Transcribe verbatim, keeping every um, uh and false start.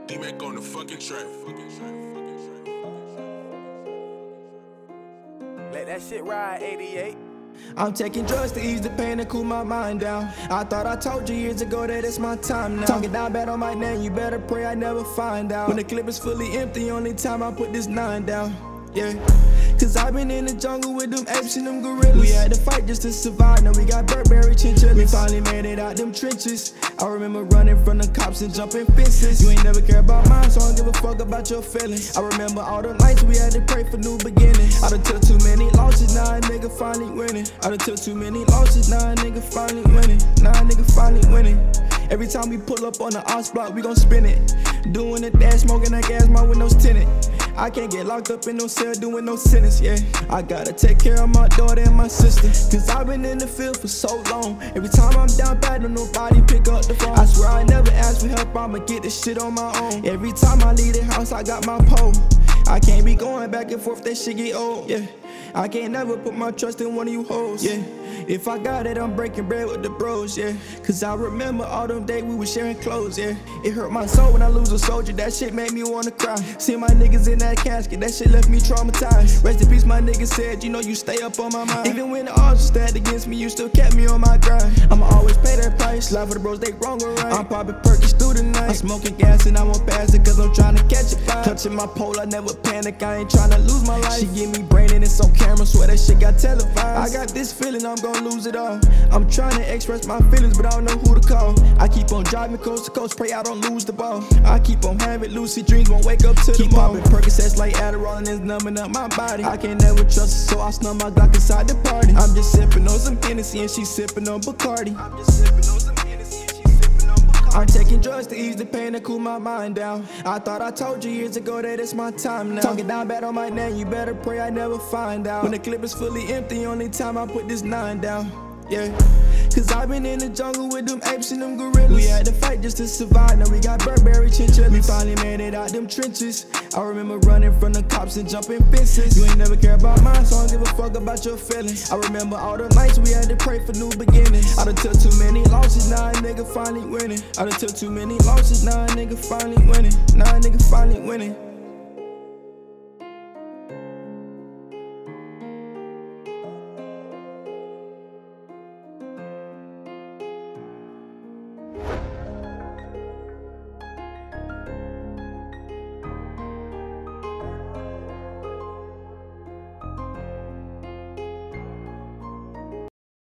D-Mac on the fucking track. Let that shit ride, eighty-eight. I'm taking drugs to ease the pain and cool my mind down. I thought I told you years ago that it's my time now. Talking down bad on my name, you better pray I never find out. When the clip is fully empty, only time I put this nine down. Yeah, cause I've been in the jungle with them apes and them gorillas. We had to fight just to survive, now we got Burberry chinchillas. We finally made it out them trenches. I remember running from the cops and jumping fences. You ain't never care about mine, so I don't give a fuck about your feelings. I remember all the nights we had to pray for new beginnings. I done took too many losses, now a nigga finally winning. I done took too many losses, now a nigga finally winning. Now a nigga finally winning. Every time we pull up on the ops block, we gon' spin it. Doing the dash, smoking that gas, my windows tinted. I can't get locked up in no cell doing no sentence, yeah. I gotta take care of my daughter and my sister, cause I've been in the field for so long. Every time I'm down bad, don't nobody pick up the phone. I swear I never ask for help, I'ma get this shit on my own. Every time I leave the house, I got my pole. I can't be going back and forth, that shit get old, yeah. I can't never put my trust in one of you hoes, yeah. If I got it, I'm breaking bread with the bros, yeah. Cause I remember all them days we was sharing clothes, yeah. It hurt my soul when I lose a soldier, that shit made me wanna cry. See my niggas in that casket, that shit left me traumatized. Rest in peace, my nigga said, you know you stay up on my mind. Even when the odds were stacked against me, you still kept me on my grind. I'ma always pay that price, slide for the bros, they wrong or right. I'm popping Perkins through the night, I'm smoking gas and I won't pass it cause I'm trying to catch a vibe. Touching my pole, I never panic, I ain't trying to lose my life. She give me brain and it's on camera, swear that shit got televised. I got this feeling I'm gonna lose it all. I'm trying to express my feelings, but I don't know who to call. I keep on driving coast to coast, pray I don't lose the ball. I keep on having lucid dreams, won't wake up to keep the popping Percocets like Adderall and it's numbing up my body. I can't never trust her, so I snub my Glock inside the party. I'm just sipping on some Hennessy and she's sipping on Bacardi. I'm just sipping on some Hennessy and she's sipping on Bacardi. I'm taking drugs to ease the pain and cool my mind down. I thought I told you years ago that it's my time now. Talking down bad on my name, you better pray I never find out. When the clip is fully empty, only time I put this nine down. Yeah, cause I've been in the jungle with them apes and them gorillas. We had to fight just to survive, now we got Burberry chinchillas. We finally made it out them trenches. I remember running from the cops and jumping fences. You ain't never care about mine, so I don't give a fuck about your feelings. I remember all the nights we had to pray for new beginnings. I done took too many losses, now a nigga finally winning. I done took too many losses, now a nigga finally winning. Now a nigga finally winning.